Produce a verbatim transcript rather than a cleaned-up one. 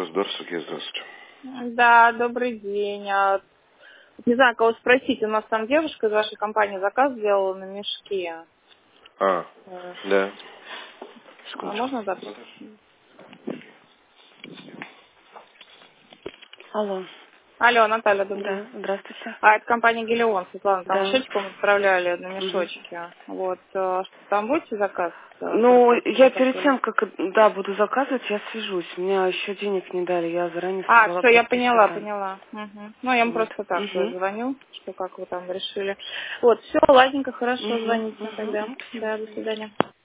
Авторазбор, Сергей, здравствуйте. Да, добрый день. А, Не знаю, кого спросить. У нас там девушка из вашей компании заказ сделала на мешки. А, Э, да. А Секундочку. можно запись? Алло. Алло, Наталья, добрый Да, день. здравствуйте. А, это компания Гелион, Светлана. Там Да. мешочком отправляли на Мгм. мешочки. Вот. э, что Там будете заказ? э, Ну, я перед подписывать? тем, как, да, буду заказывать, я свяжусь. Мне еще денег не дали, я заранее А, собрала все, я подписи, поняла, да. поняла. Мгм. Ну, я вам Вот. просто так э, Угу. звоню, что как вы там решили. Вот, все, ладненько, хорошо, Угу. звоните Угу. тогда. Спасибо, Да, до до свидания. свидания.